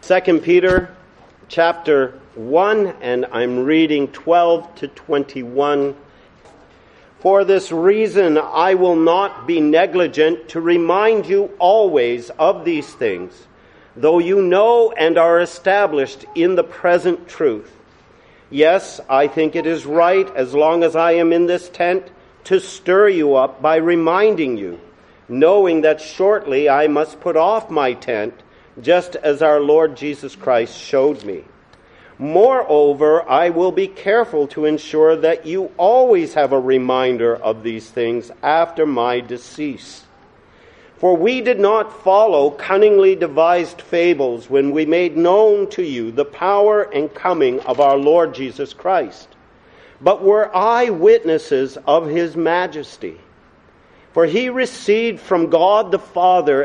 2 Peter chapter 1, and I'm reading 12 to 21. For this reason I will not be negligent to remind you always of these things, though you know and are established in the present truth. Yes, I think it is right, as long as I am in this tent, to stir you up by reminding you, knowing that shortly I must put off my tent, just as our Lord Jesus Christ showed me. Moreover, I will be careful to ensure that you always have a reminder of these things after my decease. For we did not follow cunningly devised fables when we made known to you the power and coming of our Lord Jesus Christ, but were eyewitnesses of his majesty. For he received from God the Father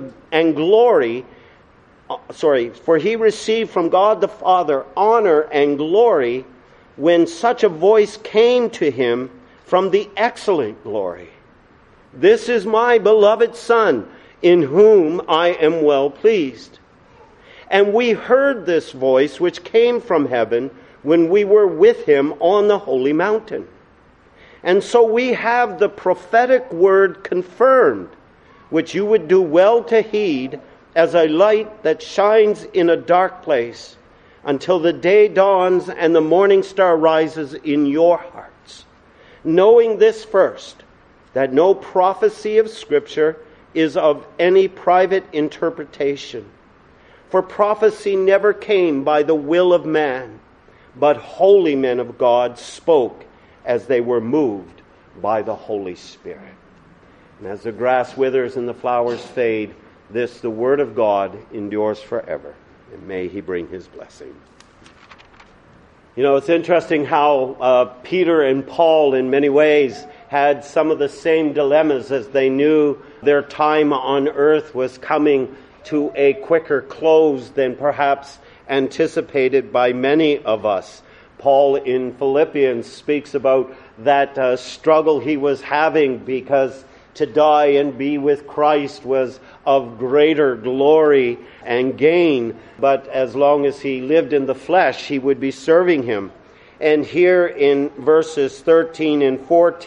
for he received from God the Father honor and glory when such a voice came to him from the excellent glory. This is my beloved Son, in whom I am well pleased. And we heard this voice which came from heaven when we were with him on the holy mountain. And so we have the prophetic word confirmed, which you would do well to heed, as a light that shines in a dark place, until the day dawns and the morning star rises in your hearts. Knowing this first, that no prophecy of Scripture is of any private interpretation. For prophecy never came by the will of man, but holy men of God spoke as they were moved by the Holy Spirit. And as the grass withers and the flowers fade, this, the Word of God, endures forever. And may He bring His blessing. You know, it's interesting how Peter and Paul, in many ways, had some of the same dilemmas as they knew their time on earth was coming to a quicker close than perhaps anticipated by many of us. Paul in Philippians speaks about that struggle he was having, because to die and be with Christ was of greater glory and gain. But as long as he lived in the flesh, he would be serving him. And here in verses 13 to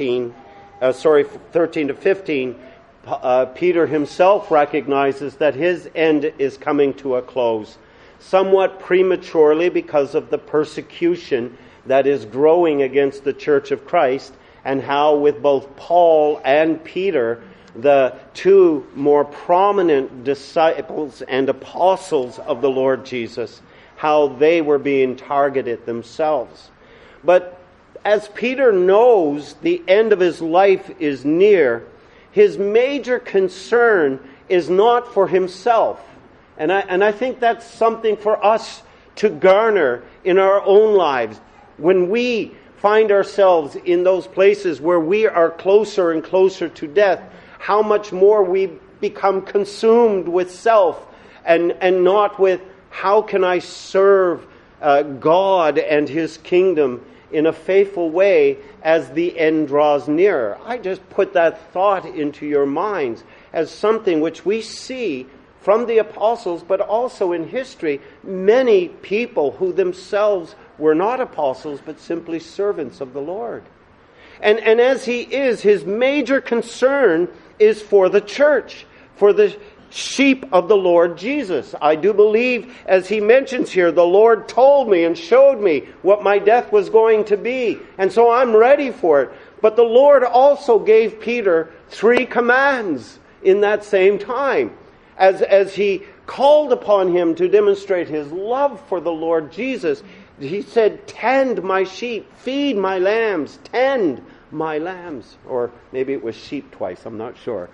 15, Peter himself recognizes that his end is coming to a close, somewhat prematurely because of the persecution that is growing against the Church of Christ, and how with both Paul and Peter, the two more prominent disciples and apostles of the Lord Jesus, how they were being targeted themselves. But as Peter knows the end of his life is near, his major concern is not for himself. And I think that's something for us to garner in our own lives. When we find ourselves in those places where we are closer and closer to death, how much more we become consumed with self and not with how can I serve God and His kingdom in a faithful way as the end draws nearer. I just put that thought into your minds as something which we see from the apostles, but also in history, many people who themselves were not apostles, but simply servants of the Lord. And as he is, his major concern is for the church, for the sheep of the Lord Jesus. I do believe, as he mentions here, the Lord told me and showed me what my death was going to be. And so I'm ready for it. But the Lord also gave Peter 3 commands in that same time. As he called upon him to demonstrate his love for the Lord Jesus, he said, tend my sheep, feed my lambs, tend my lambs. Or maybe it was sheep twice, I'm not sure.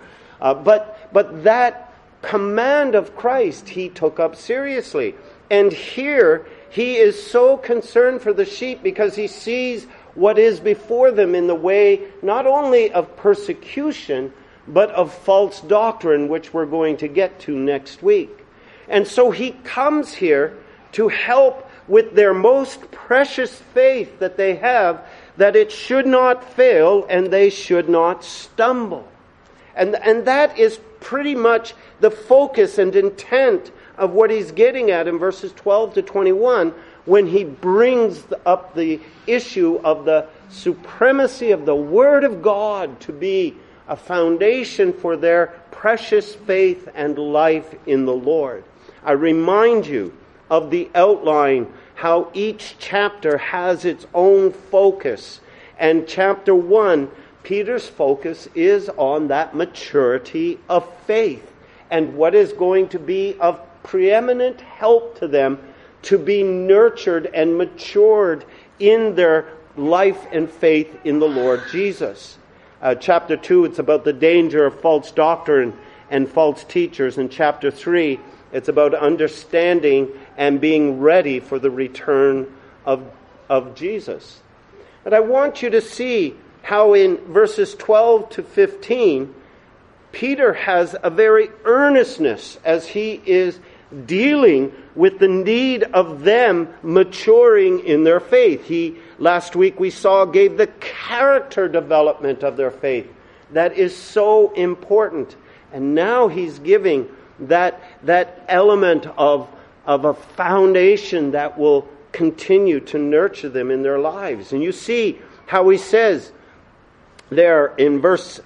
But that command of Christ he took up seriously. And here he is so concerned for the sheep because he sees what is before them in the way not only of persecution, but of false doctrine, which we're going to get to next week. And so he comes here to help with their most precious faith that they have, that it should not fail and they should not stumble. And that is pretty much the focus and intent of what he's getting at in verses 12 to 21 when he brings up the issue of the supremacy of the Word of God to be a foundation for their precious faith and life in the Lord. I remind you of the outline, how each chapter has its own focus. And chapter 1, Peter's focus is on that maturity of faith and what is going to be of preeminent help to them to be nurtured and matured in their life and faith in the Lord Jesus. Chapter 2, it's about the danger of false doctrine and false teachers. In chapter 3, it's about understanding and being ready for the return of Jesus. But I want you to see how in verses 12 to 15, Peter has a very earnestness as he is dealing with the need of them maturing in their faith. Last week we saw, gave the character development of their faith. That is so important. And now he's giving that element of a foundation that will continue to nurture them in their lives. And you see how he says there in verse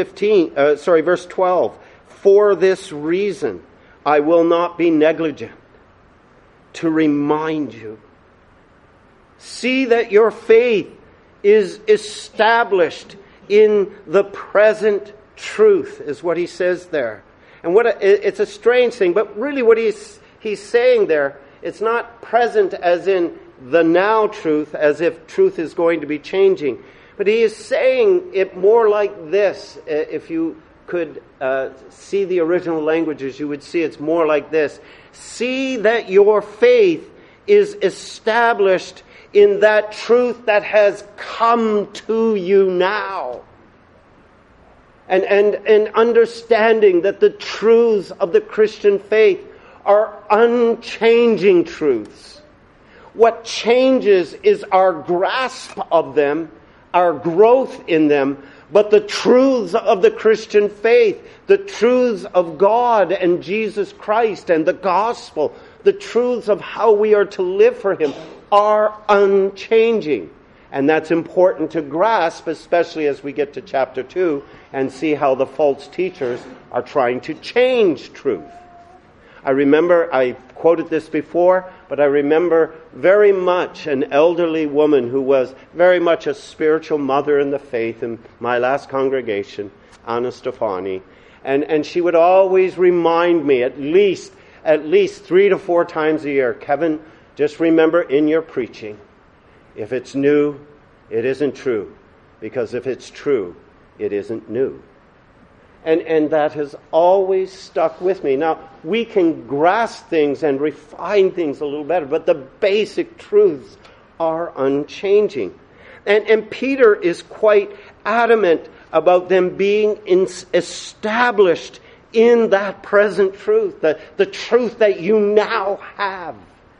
12, for this reason I will not be negligent to remind you. See that your faith is established in the present truth, is what he says there. And it's a strange thing, but really what he's saying there, it's not present as in the now truth, as if truth is going to be changing. But he is saying it more like this. If you could see the original languages, you would see it's more like this. See that your faith is established in that truth that has come to you now. And understanding that the truths of the Christian faith are unchanging truths. What changes is our grasp of them, our growth in them, but the truths of the Christian faith, the truths of God and Jesus Christ and the gospel, the truths of how we are to live for Him are unchanging. And that's important to grasp, especially as we get to chapter 2 and see how the false teachers are trying to change truth. I remember, I quoted this before, but I remember very much an elderly woman who was very much a spiritual mother in the faith in my last congregation, Anna Stefani. And she would always remind me at least 3 to 4 times a year, Kevin, just remember in your preaching, if it's new, it isn't true. Because if it's true, it isn't new. And that has always stuck with me. Now, we can grasp things and refine things a little better, but the basic truths are unchanging. And Peter is quite adamant about them being established in that present truth, the truth that you now have.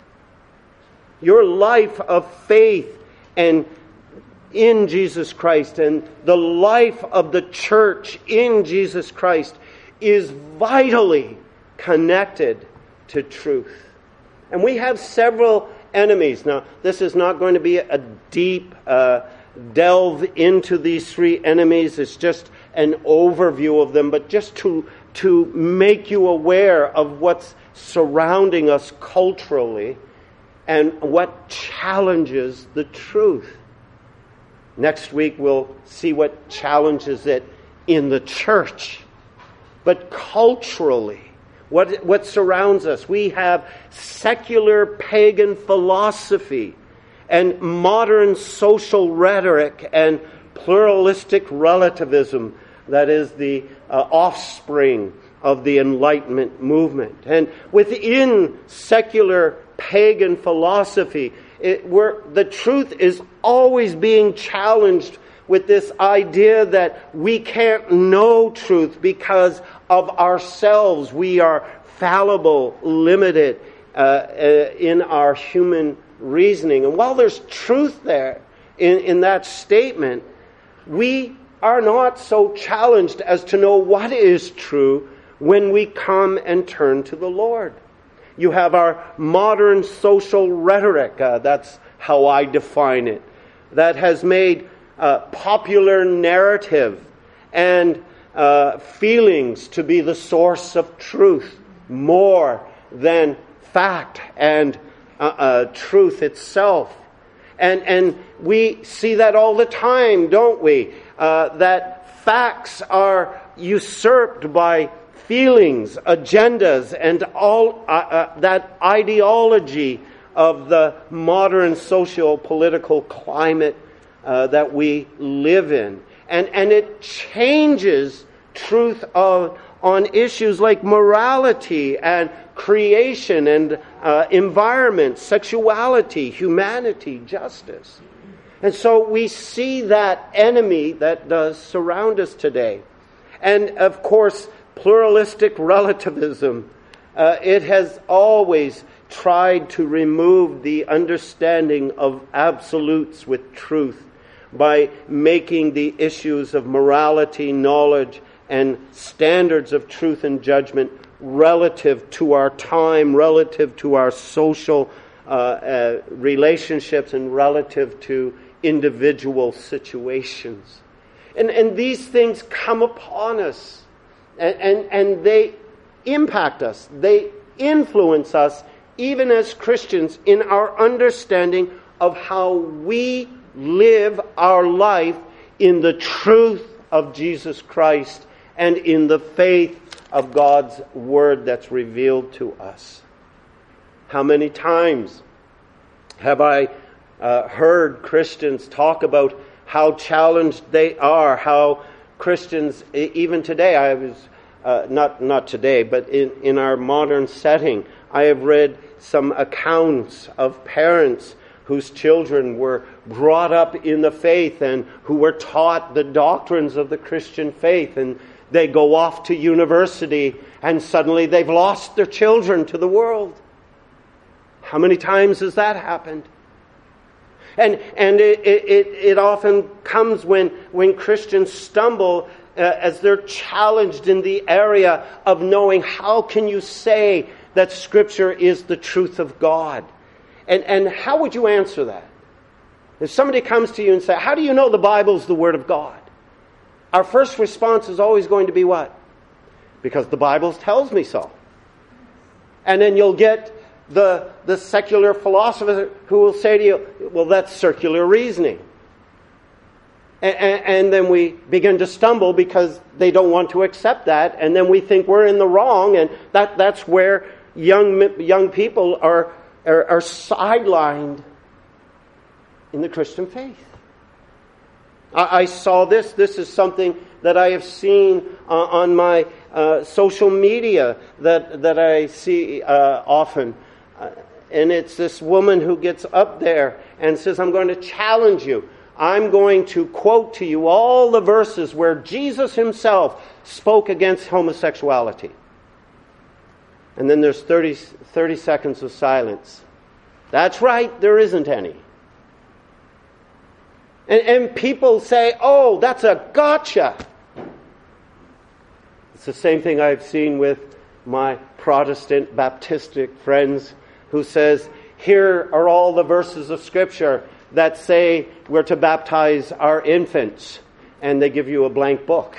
Your life of faith and in Jesus Christ and the life of the church in Jesus Christ is vitally connected to truth. And we have several enemies. Now, this is not going to be a deep delve into these 3 enemies. It's just an overview of them, but just to make you aware of what's surrounding us culturally and what challenges the truth. Next week we'll see what challenges it in the church. But culturally, what surrounds us? We have secular pagan philosophy and modern social rhetoric and pluralistic relativism that is the offspring of the Enlightenment movement. And within secular pagan philosophy, the truth is always being challenged with this idea that we can't know truth because of ourselves. We are fallible, limited in our human reasoning. And while there's truth there in that statement, we are not so challenged as to know what is true when we come and turn to the Lord. You have our modern social rhetoric, that's how I define it, that has made popular narrative and feelings to be the source of truth more than fact and truth itself. And we see that all the time, don't we? That facts are usurped by feelings, agendas, and all that ideology of the modern socio-political climate that we live in. And it changes truth on issues like morality and creation and environment, sexuality, humanity, justice. And so we see that enemy that does surround us today. And of course, pluralistic relativism, it has always tried to remove the understanding of absolutes with truth by making the issues of morality, knowledge, and standards of truth and judgment relative to our time, relative to our social relationships, and relative to individual situations. And these things come upon us, and they impact us. They influence us, even as Christians, in our understanding of how we live our life in the truth of Jesus Christ and in the faith of God's Word that's revealed to us. How many times have I heard Christians talk about how challenged they are, how Christians, even today, I was, not today, but in our modern setting, I have read some accounts of parents whose children were brought up in the faith and who were taught the doctrines of the Christian faith, and they go off to university and suddenly they've lost their children to the world. How many times has that happened? And it often comes when Christians stumble as they're challenged in the area of knowing how can you say that Scripture is the truth of God. And how would you answer that? If somebody comes to you and says, how do you know the Bible's the Word of God? Our first response is always going to be what? Because the Bible tells me so. And then you'll get the secular philosopher who will say to you, well, that's circular reasoning. And then we begin to stumble because they don't want to accept that, and then we think we're in the wrong, and that's where young people are sidelined in the Christian faith. I saw this. This is something that I have seen on my social media that I see often. And it's this woman who gets up there and says, I'm going to challenge you. I'm going to quote to you all the verses where Jesus himself spoke against homosexuality. And then there's 30 seconds of silence. That's right, there isn't any. And people say, oh, that's a gotcha. It's the same thing I've seen with my Protestant Baptistic friends who says, here are all the verses of Scripture that say we're to baptize our infants. And they give you a blank book.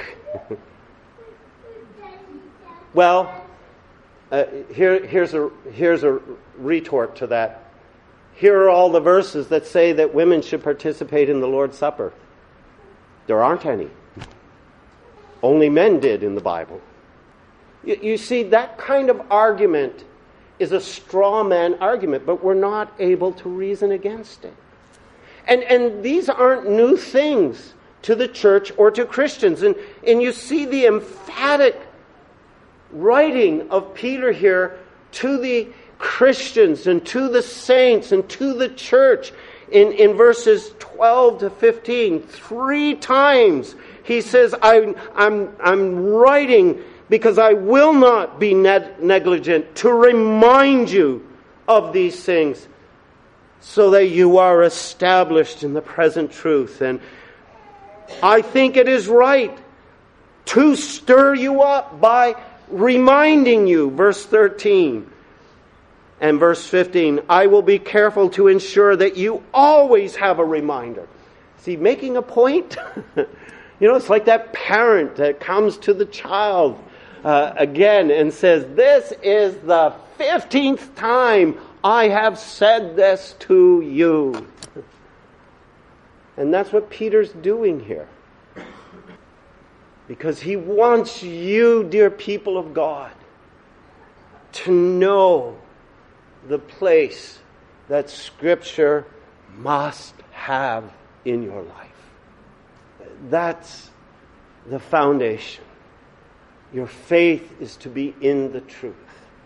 Well, here's a retort to that. Here are all the verses that say that women should participate in the Lord's Supper. There aren't any. Only men did in the Bible. You see, that kind of argument is a straw man argument, but we're not able to reason against it. And these aren't new things to the church or to Christians. And you see the emphatic writing of Peter here to the Christians and to the saints and to the church in verses 12 to 15. 3 times he says, I'm writing because I will not be negligent to remind you of these things, so that you are established in the present truth. And I think it is right to stir you up by reminding you, verse 13, And verse 15, I will be careful to ensure that you always have a reminder. Is he making a point? It's like that parent that comes to the child again and says, this is the 15th time I have said this to you. And that's what Peter's doing here. Because he wants you, dear people of God, to know the place that Scripture must have in your life. That's the foundation. Your faith is to be in the truth.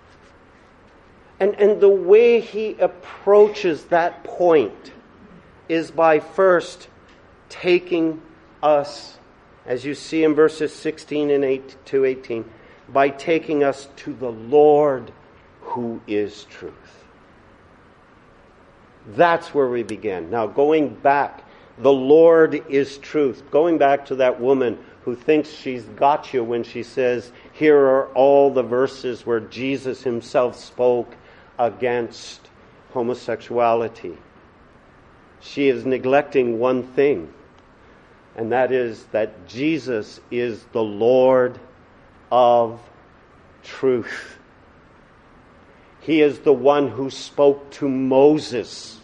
And the way he approaches that point is by first taking us, as you see in verses 16 and 18, by taking us to the Lord who is truth. That's where we begin. Now, going back, the Lord is truth. Going back to that woman who thinks she's got you when she says, here are all the verses where Jesus himself spoke against homosexuality. She is neglecting one thing, and that is that Jesus is the Lord of truth. He is the one who spoke to Moses,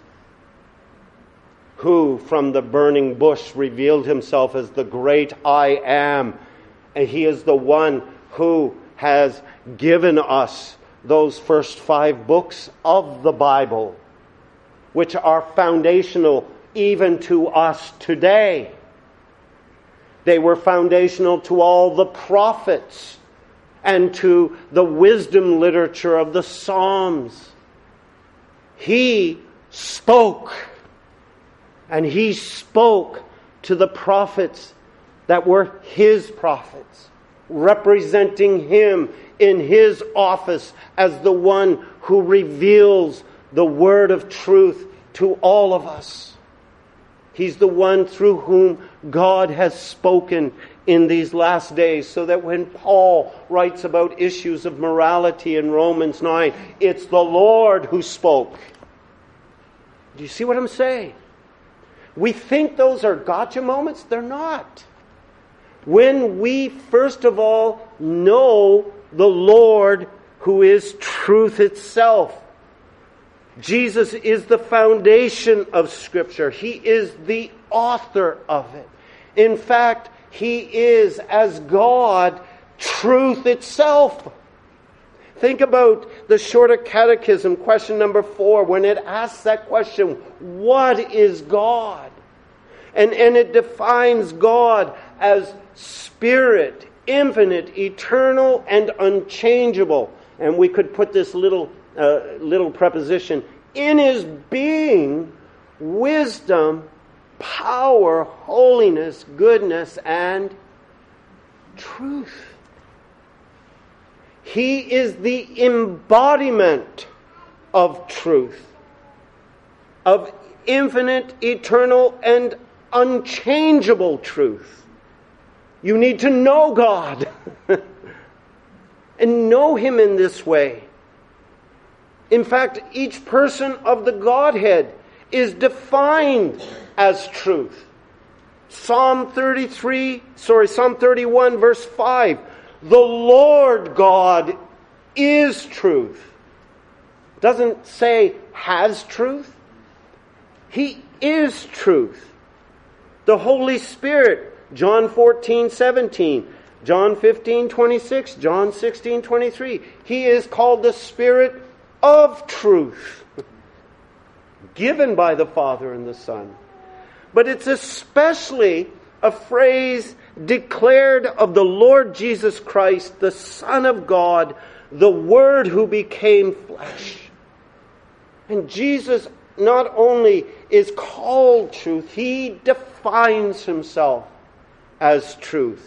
who from the burning bush revealed himself as the great I am. And he is the one who has given us those first 5 books of the Bible, which are foundational even to us today. They were foundational to all the prophets and to the wisdom literature of the Psalms. He spoke, and he spoke to the prophets that were his prophets, representing him in his office as the one who reveals the word of truth to all of us. He's the one through whom God has spoken in these last days, so that when Paul writes about issues of morality in Romans 9, it's the Lord who spoke. Do you see what I'm saying? We think those are gotcha moments. They're not. When we, first of all, know the Lord who is truth itself. Jesus is the foundation of Scripture. He is the author of it. In fact, he is, as God, truth itself. Think about the Shorter Catechism, question number 4, when it asks that question, what is God? And it defines God as spirit, infinite, eternal, and unchangeable. And we could put this little preposition, in his being, wisdom, power, holiness, goodness, and truth. He is the embodiment of truth, of infinite, eternal, and unchangeable truth. You need to know God and know him in this way. In fact, each person of the Godhead is defined as truth. Psalm 31 verse 5. The Lord God is truth. Doesn't say has truth. He is truth. The Holy Spirit, John 14:17, John 15:26, John 16:23. He is called the Spirit of truth, given by the Father and the Son. But it's especially a phrase declared of the Lord Jesus Christ, the Son of God, the Word who became flesh. And Jesus not only is called truth, he defines himself as truth.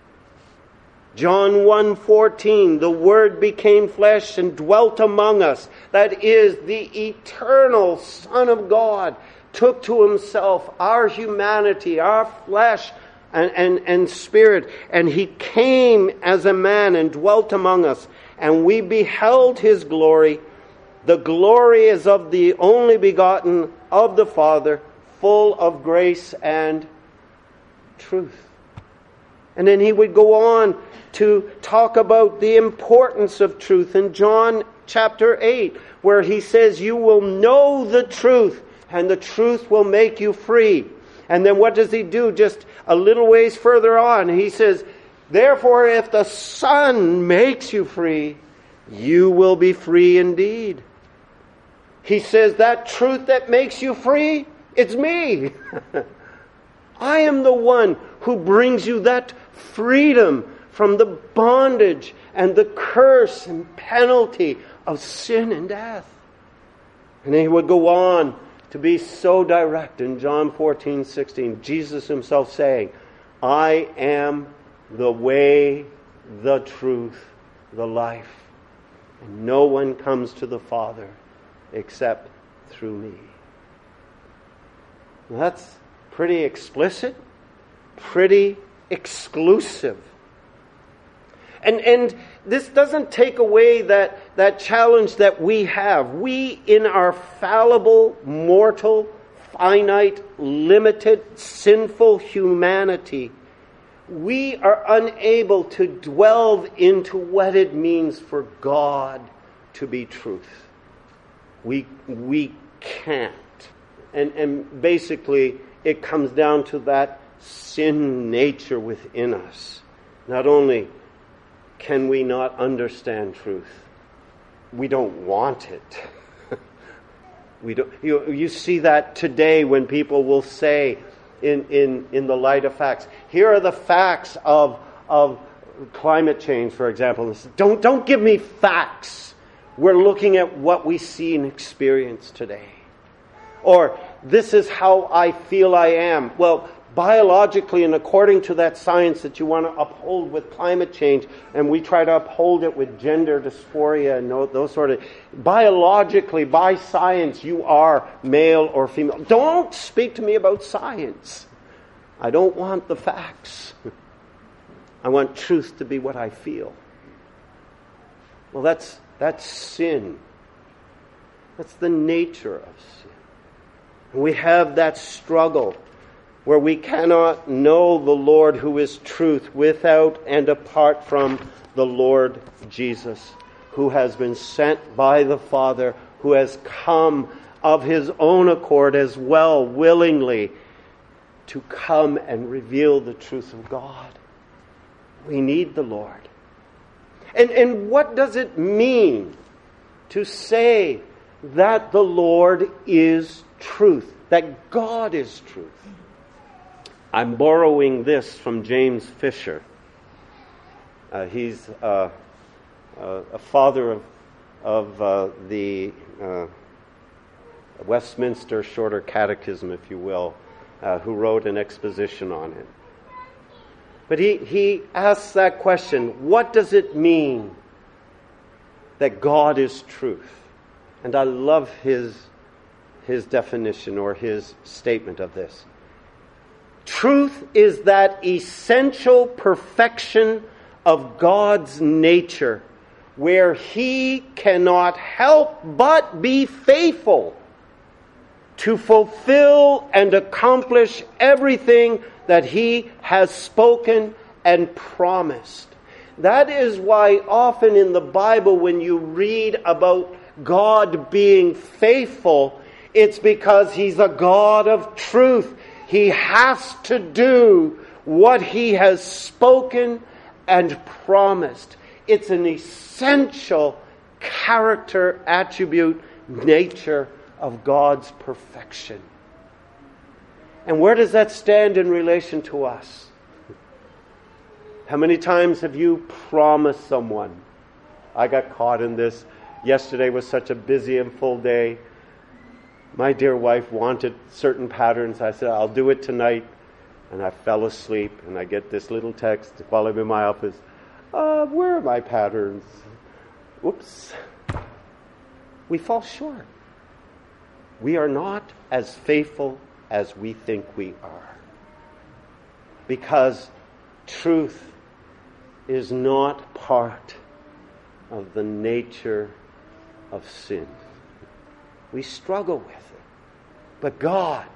John 1:14, the Word became flesh and dwelt among us. That is, the eternal Son of God took to himself our humanity, our flesh and spirit, and he came as a man and dwelt among us, and we beheld his glory, The glory is of the only begotten of the Father, full of grace and truth. And then he would go on to talk about the importance of truth in John chapter 8, where he says, you will know the truth, and the truth will make you free. And then what does he do? Just a little ways further on, he says, therefore, if the Son makes you free, you will be free indeed. He says that truth that makes you free, it's me. I am the one who brings you that freedom from the bondage and the curse and penalty of sin and death. And then he would go on to be so direct in John 14:16. Jesus himself saying, I am the way, the truth, the life. And no one comes to the Father except through me. Now that's pretty explicit, pretty exclusive. And this doesn't take away that challenge that we have. We, in our fallible, mortal, finite, limited, sinful humanity, we are unable to delve into what it means for God to be truth. We can't. And basically, it comes down to that sin nature within us. Not only can we not understand truth, we don't want it. We don't. You see that today when people will say, in the light of facts, here are the facts of climate change, for example. Don't give me facts. We're looking at what we see and experience today. Or, this is how I feel I am. Well, biologically and according to that science that you want to uphold with climate change, and we try to uphold it with gender dysphoria and those sort of... Biologically, by science, you are male or female. Don't speak to me about science. I don't want the facts. I want truth to be what I feel. Well, that's sin. That's the nature of sin. We have that struggle where we cannot know the Lord who is truth without and apart from the Lord Jesus, who has been sent by the Father, who has come of his own accord as well, willingly, to come and reveal the truth of God. We need the Lord. And what does it mean to say that the Lord is truth, that God is truth? I'm borrowing this from James Fisher. He's a father of the Westminster Shorter Catechism, if you will, who wrote an exposition on it. But he asks that question, what does it mean that God is truth? And I love his definition or his statement of this. Truth is that essential perfection of God's nature, where he cannot help but be faithful to fulfill and accomplish everything that he has spoken and promised. That is why often in the Bible when you read about God being faithful, it's because he's a God of truth. He has to do what he has spoken and promised. It's an essential character, attribute, nature of God's perfection. And where does that stand in relation to us? How many times have you promised someone? I got caught in this. Yesterday was such a busy and full day. My dear wife wanted certain patterns. I said, I'll do it tonight. And I fell asleep, and I get this little text while I'm in my office. Where are my patterns? Oops. We fall short. We are not as faithful as we think we are. Because truth is not part of the nature of sin. We struggle with it. But God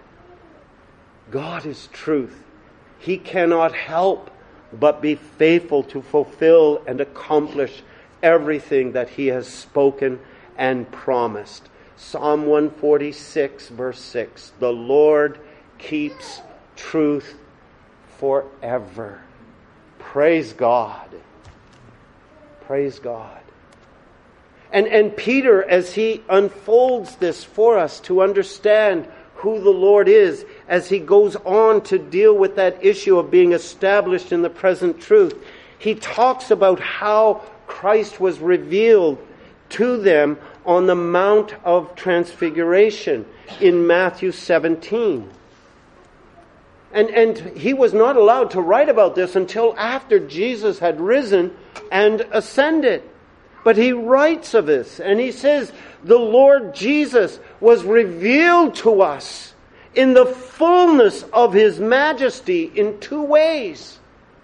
is truth. He cannot help but be faithful to fulfill and accomplish everything that He has spoken and promised. Psalm 146, verse 6. The Lord keeps truth forever. Praise God. Praise God. And Peter, as he unfolds this for us to understand who the Lord is, as he goes on to deal with that issue of being established in the present truth, he talks about how Christ was revealed to them on the Mount of Transfiguration in Matthew 17. And he was not allowed to write about this until after Jesus had risen and ascended. But he writes of this, and he says, the Lord Jesus was revealed to us in the fullness of His majesty in two ways.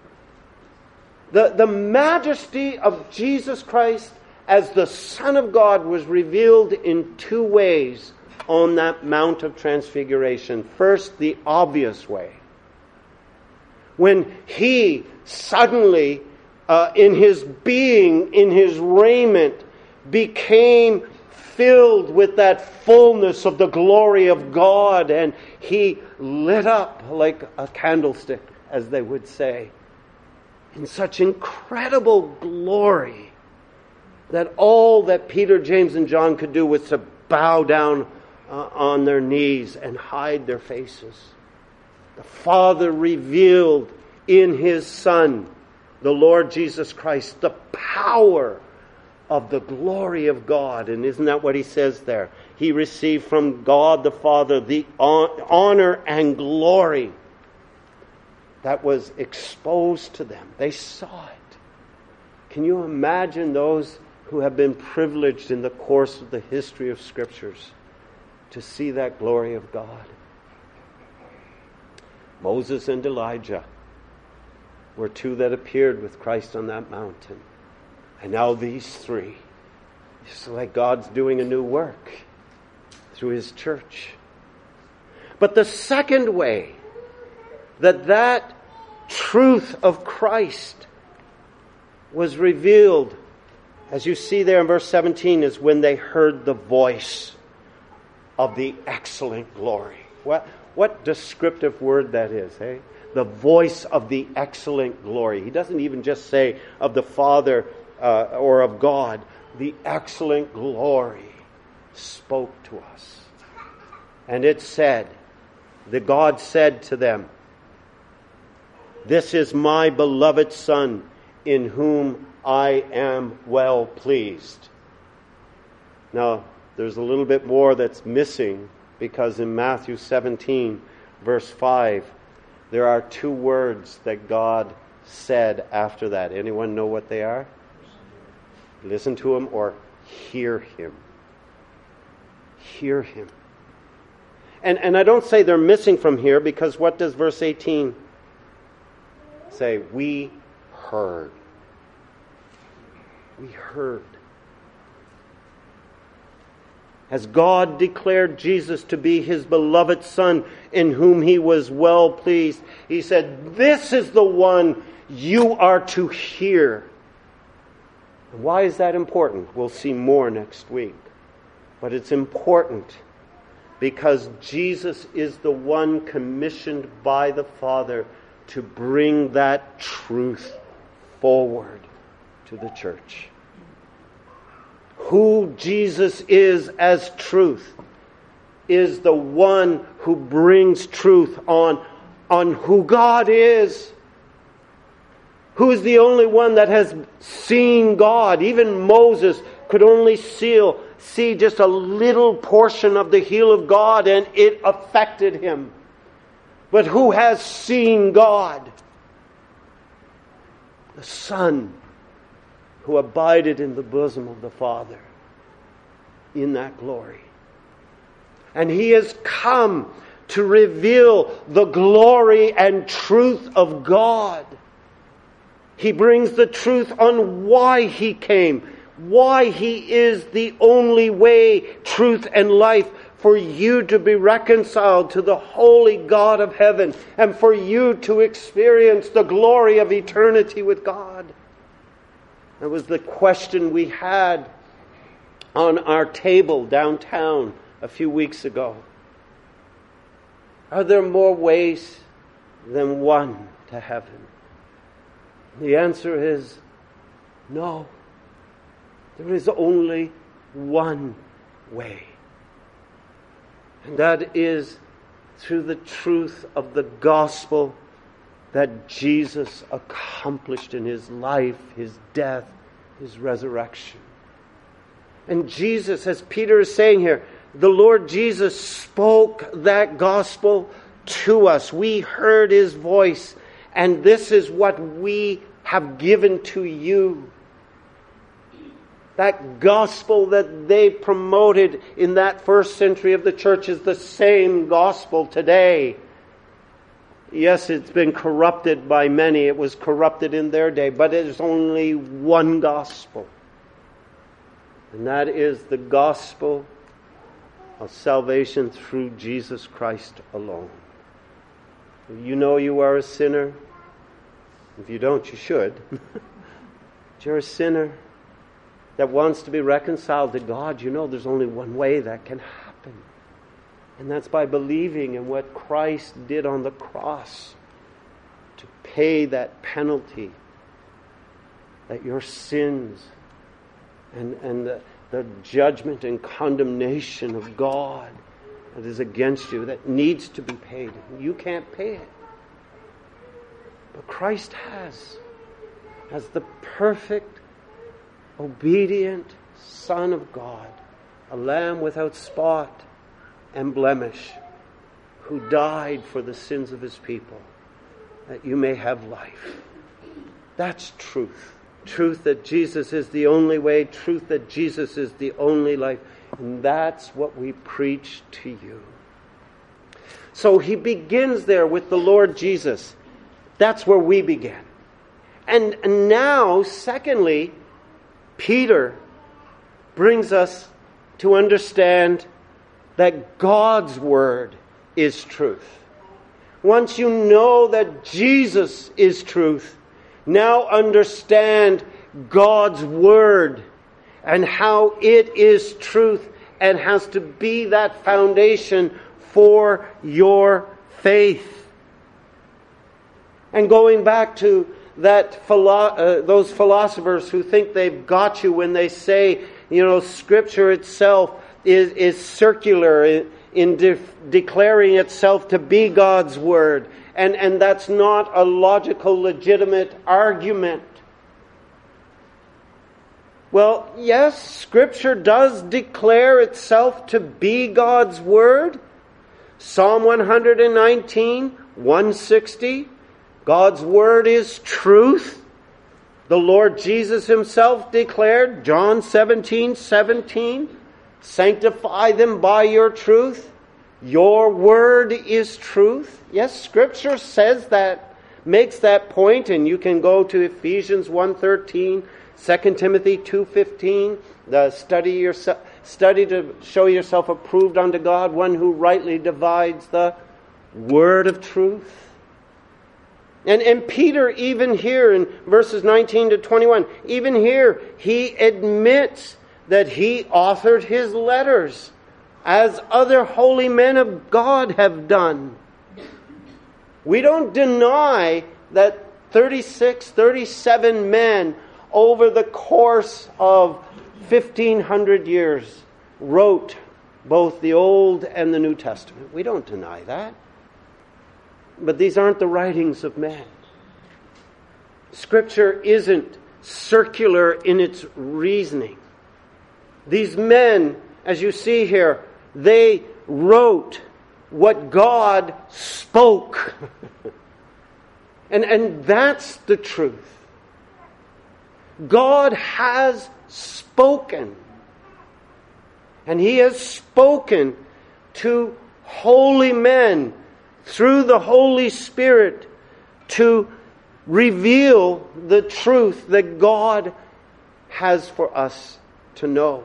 The majesty of Jesus Christ as the Son of God was revealed in two ways on that Mount of Transfiguration. First, the obvious way. When He suddenly, in His being, in His raiment, became filled with that fullness of the glory of God, and He lit up like a candlestick, as they would say, in such incredible glory that all that Peter, James, and John could do was to bow down on their knees and hide their faces. The Father revealed in His Son, the Lord Jesus Christ, the power of the glory of God. And isn't that what He says there? He received from God the Father the honor and glory that was exposed to them. They saw it. Can you imagine those who have been privileged in the course of the history of Scriptures to see that glory of God? Moses and Elijah were two that appeared with Christ on that mountain. And now these three. It's like God's doing a new work through His church. But the second way that truth of Christ was revealed, as you see there in verse 17, is when they heard the voice of the excellent glory. What descriptive word that is, eh? The voice of the excellent glory. He doesn't even just say of the Father or of God. The excellent glory spoke to us. And it said, that God said to them, "This is my beloved Son, in whom I am well pleased." Now, there's a little bit more that's missing, because in Matthew 17, verse 5, there are two words that God said after that. Anyone know what they are? Listen to Him or hear Him. Hear Him. And I don't say they're missing from here, because what does verse 18 say? We heard. We heard. As God declared Jesus to be His beloved Son, in whom He was well pleased, He said, "This is the one you are to hear." And why is that important? We'll see more next week. But it's important because Jesus is the one commissioned by the Father to bring that truth forward to the church. Who Jesus is as truth is the one who brings truth on who God is. Who is the only one that has seen God? Even Moses could only see just a little portion of the heel of God, and it affected him. But who has seen God? The Son, who abided in the bosom of the Father in that glory. And He has come to reveal the glory and truth of God. He brings the truth on why He came, why He is the only way, truth, and life for you to be reconciled to the holy God of heaven and for you to experience the glory of eternity with God. That was the question we had on our table downtown a few weeks ago. Are there more ways than one to heaven? The answer is no. There is only one way. And that is through the truth of the gospel that Jesus accomplished in His life, His death, His resurrection. And Jesus, as Peter is saying here, the Lord Jesus spoke that gospel to us. We heard His voice, and this is what we have given to you. That gospel that they promoted in that first century of the church is the same gospel today. Yes, it's been corrupted by many. It was corrupted in their day, but it is only one gospel. And that is the gospel of salvation through Jesus Christ alone. You know you are a sinner. If you don't, you should. But you're a sinner that wants to be reconciled to God. You know there's only one way that can happen. And that's by believing in what Christ did on the cross to pay that penalty that your sins and the judgment and condemnation of God that is against you, that needs to be paid. You can't pay it. But Christ has, as the perfect, obedient Son of God, a lamb without spot and blemish, who died for the sins of His people, that you may have life. That's truth. Truth that Jesus is the only way, truth that Jesus is the only life. And that's what we preach to you. So He begins there with the Lord Jesus. That's where we began. And now, secondly, Peter brings us to understand that God's Word is truth. Once you know that Jesus is truth, now understand God's Word and how it is truth and has to be that foundation for your faith. And going back to that those philosophers who think they've got you when they say, Scripture itself is circular in declaring itself to be God's Word. And that's not a logical, legitimate argument. Well, yes, Scripture does declare itself to be God's Word. Psalm 119, 160. God's Word is truth. The Lord Jesus Himself declared, John 17:17, sanctify them by your truth. Your Word is truth. Yes, Scripture says that, makes that point, and you can go to Ephesians 1:13, 2 Timothy 2:15, the study to show yourself approved unto God, one who rightly divides the word of truth. And Peter, even here in verses 19 to 21, even here, he admits that he authored his letters, as other holy men of God have done. We don't deny that 37 men over the course of 1,500 years wrote both the Old and the New Testament. We don't deny that. But these aren't the writings of men. Scripture isn't circular in its reasoning. These men, as you see here, they wrote what God spoke. and that's the truth. God has spoken. And He has spoken to holy men through the Holy Spirit to reveal the truth that God has for us to know.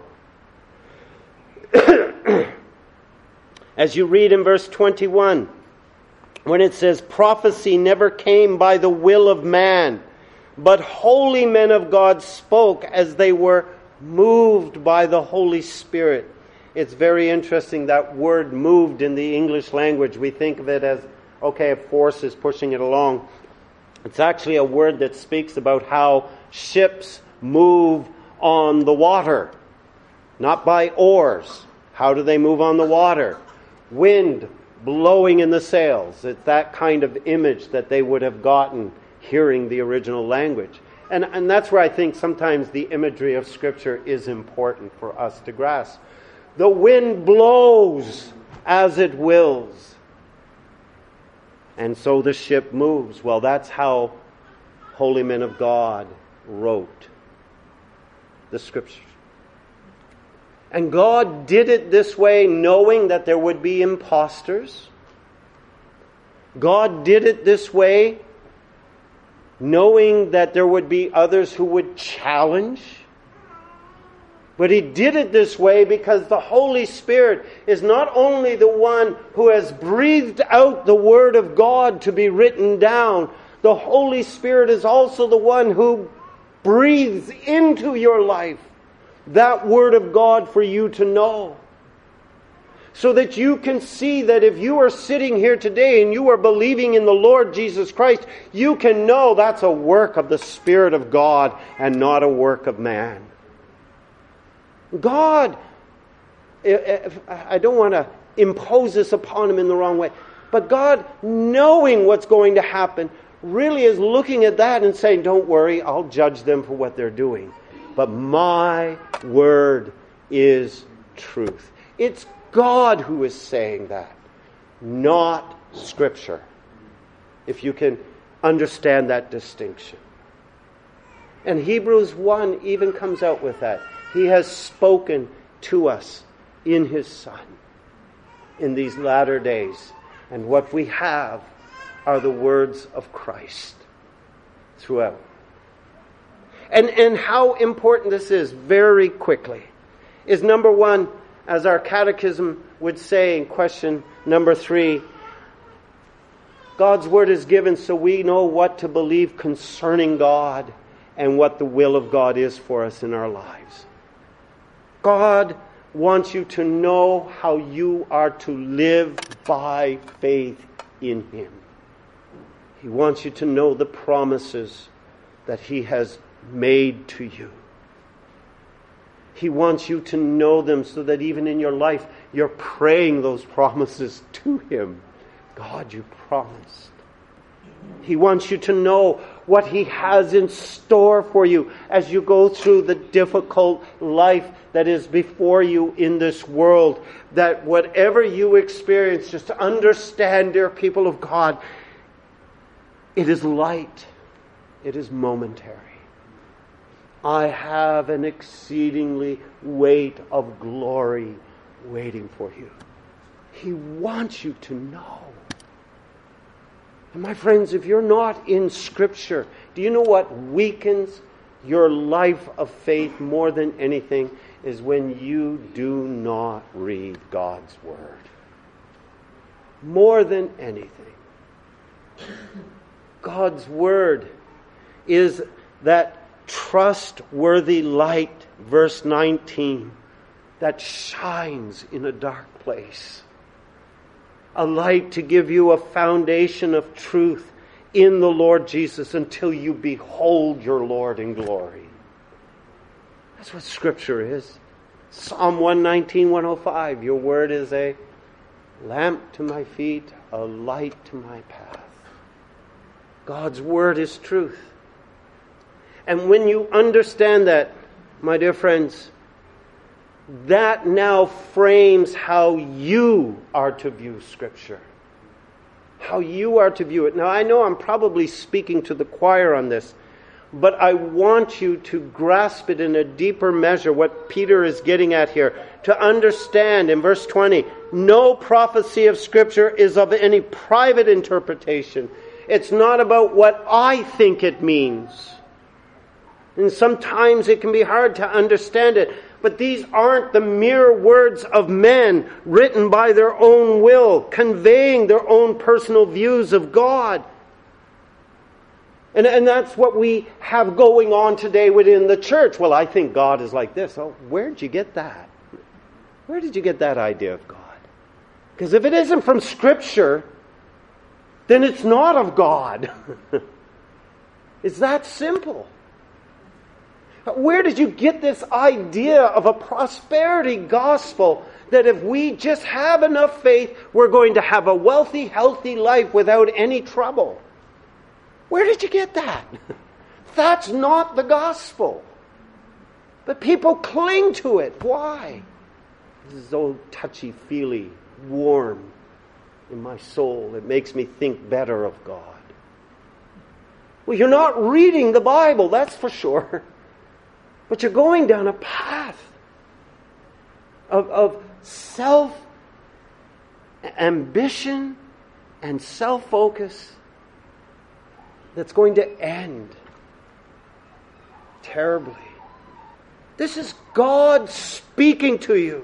As you read in verse 21, when it says, prophecy never came by the will of man, but holy men of God spoke as they were moved by the Holy Spirit. It's very interesting, that word moved in the English language. We think of it as, okay, a force is pushing it along. It's actually a word that speaks about how ships move on the water, not by oars. How do they move on the water? Wind blowing in the sails. It's that kind of image that they would have gotten hearing the original language. And that's where I think sometimes the imagery of Scripture is important for us to grasp. The wind blows as it wills, and so the ship moves. Well, that's how holy men of God wrote the Scriptures. And God did it this way, knowing that there would be imposters. God did it this way, knowing that there would be others who would challenge. But He did it this way because the Holy Spirit is not only the one who has breathed out the Word of God to be written down, the Holy Spirit is also the one who breathes into your life that Word of God for you to know. So that you can see that if you are sitting here today and you are believing in the Lord Jesus Christ, you can know that's a work of the Spirit of God and not a work of man. God, I don't want to impose this upon Him in the wrong way, but God, knowing what's going to happen, really is looking at that and saying, don't worry, I'll judge them for what they're doing. But my word is truth. It's God who is saying that, not Scripture. If you can understand that distinction. And Hebrews 1 even comes out with that. He has spoken to us in His Son in these latter days. And what we have are the words of Christ throughout. And how important this is, very quickly, is number one, as our catechism would say in question number 3, God's Word is given so we know what to believe concerning God and what the will of God is for us in our lives. God wants you to know how you are to live by faith in Him. He wants you to know the promises that He has made to you. He wants you to know them so that even in your life you're praying those promises to Him. God, you promised. He wants you to know what He has in store for you as you go through the difficult life that is before you in this world. That whatever you experience, just understand, dear people of God, it is light. It is momentary. I have an exceedingly weight of glory waiting for you. He wants you to know. And my friends, if you're not in Scripture, do you know what weakens your life of faith more than anything is when you do not read God's Word. More than anything. God's Word is that trustworthy light, verse 19, that shines in a dark place. A light to give you a foundation of truth in the Lord Jesus until you behold your Lord in glory. That's what Scripture is. Psalm 119, 105, your word is a lamp to my feet, a light to my path. God's Word is truth. And when you understand that, my dear friends, that now frames how you are to view Scripture. How you are to view it. Now, I know I'm probably speaking to the choir on this, but I want you to grasp it in a deeper measure, what Peter is getting at here. To understand, in verse 20, no prophecy of Scripture is of any private interpretation. It's not about what I think it means. And sometimes it can be hard to understand it. But these aren't the mere words of men written by their own will, conveying their own personal views of God. And that's what we have going on today within the church. Well, I think God is like this. Oh, where'd you get that? Where did you get that idea of God? Because if it isn't from Scripture, then it's not of God. It's that simple. Where did you get this idea of a prosperity gospel that if we just have enough faith, we're going to have a wealthy, healthy life without any trouble? Where did you get that? That's not the gospel. But people cling to it. Why? This is so touchy-feely, warm in my soul. It makes me think better of God. Well, you're not reading the Bible, that's for sure. But you're going down a path of self-ambition and self-focus that's going to end terribly. This is God speaking to you.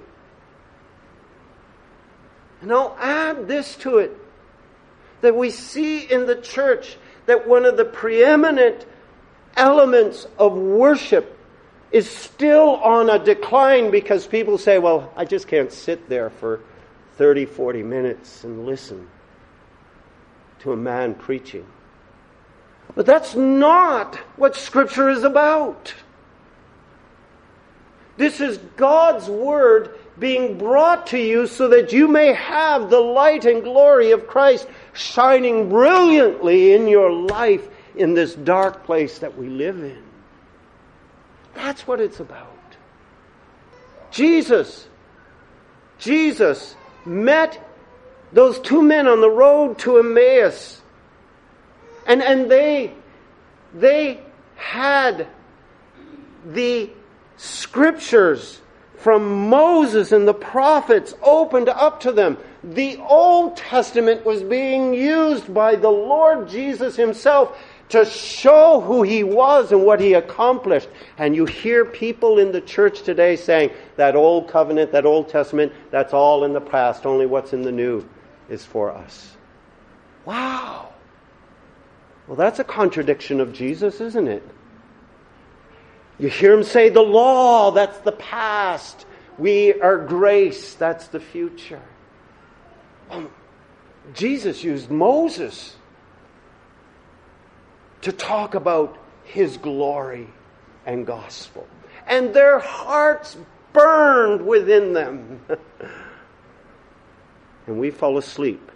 And I'll add this to it, that we see in the church that one of the preeminent elements of worship is still on a decline because people say, well, I just can't sit there for 30, 40 minutes and listen to a man preaching. But that's not what Scripture is about. This is God's Word being brought to you so that you may have the light and glory of Christ shining brilliantly in your life in this dark place that we live in. That's what it's about. Jesus met those two men on the road to Emmaus. And they had the Scriptures from Moses and the prophets opened up to them. The Old Testament was being used by the Lord Jesus Himself to show who He was and what He accomplished. And you hear people in the church today saying, that Old Covenant, that Old Testament, that's all in the past. Only what's in the New is for us. Wow. Well, that's a contradiction of Jesus, isn't it? You hear Him say, the law, that's the past. We are grace, that's the future. Jesus used Moses to talk about His glory and gospel. And their hearts burned within them. And we fall asleep.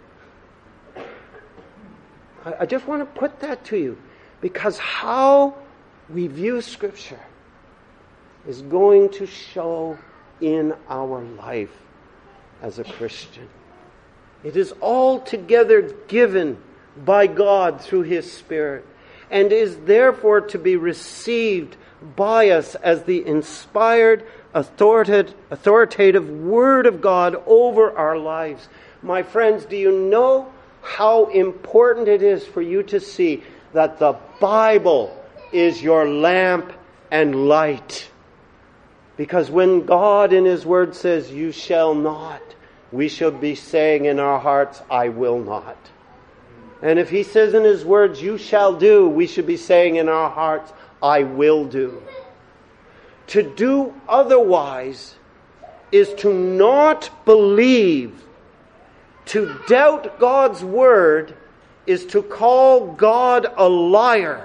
I just want to put that to you, because how we view Scripture is going to show in our life as a Christian. It is altogether given by God through His Spirit, and is therefore to be received by us as the inspired, authoritative Word of God over our lives. My friends, do you know how important it is for you to see that the Bible is your lamp and light? Because when God in His Word says, you shall not, we should be saying in our hearts, I will not. And if He says in His words, you shall do, we should be saying in our hearts, I will do. To do otherwise is to not believe. To doubt God's Word is to call God a liar.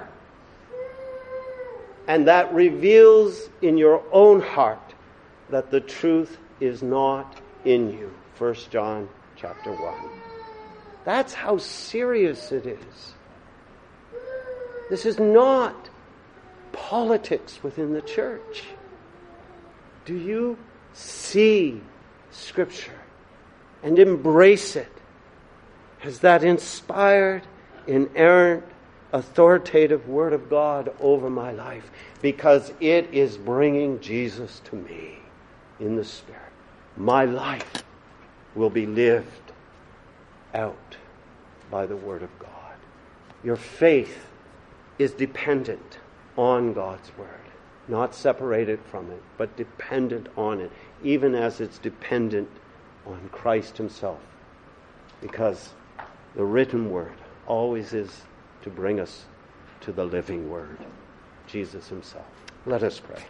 And that reveals in your own heart that the truth is not in you. 1 John chapter 1. That's how serious it is. This is not politics within the church. Do you see Scripture and embrace it as that inspired, inerrant, authoritative Word of God over my life? Because it is bringing Jesus to me in the Spirit. My life will be lived out by the Word of God. Your faith is dependent on God's Word. Not separated from it, but dependent on it, even as it's dependent on Christ Himself. Because the written Word always is to bring us to the living Word, Jesus Himself. Let us pray.